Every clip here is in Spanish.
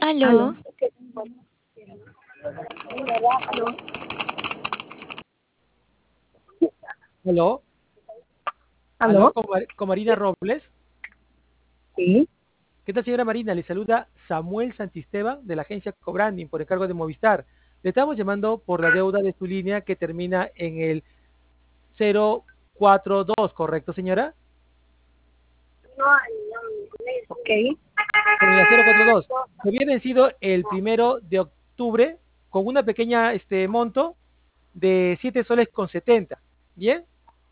Aló. Aló. Aló. Aló, aló, Aló. con Marina Robles. Sí. ¿Qué tal, señora Marina? Le saluda Samuel Santisteban de la agencia Cobranding por encargo de Movistar. Le estamos llamando por la deuda de su línea que termina en el 042, ¿correcto, señora? Ok. Termina 042. Se había vencido el 1 de octubre con una pequeña monto de 7 soles con 70. ¿Bien?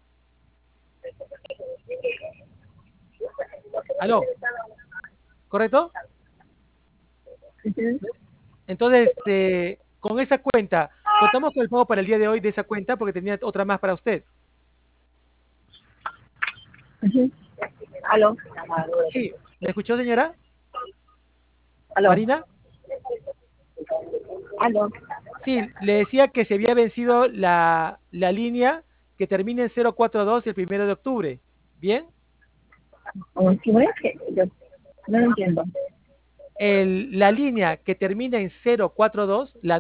¿Aló? ¿Correcto? Ujú, Entonces, con esa cuenta, contamos con el pago para el día de hoy de esa cuenta porque tenía otra más para usted. ujú. Aló. Sí, ¿me escuchó, señora Aló. Marina? Aló. Sí, le decía que se había vencido la línea que termina en 042 el 1 de octubre. ¿Bien? ¿Cómo es que yo no lo entiendo? La línea que termina en 042, la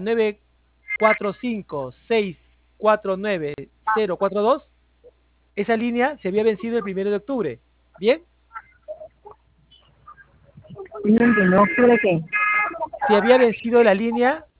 945649042, esa línea se había vencido el 1 de octubre. ¿Bien? No entiendo. ¿Sobre qué? Se había vencido la línea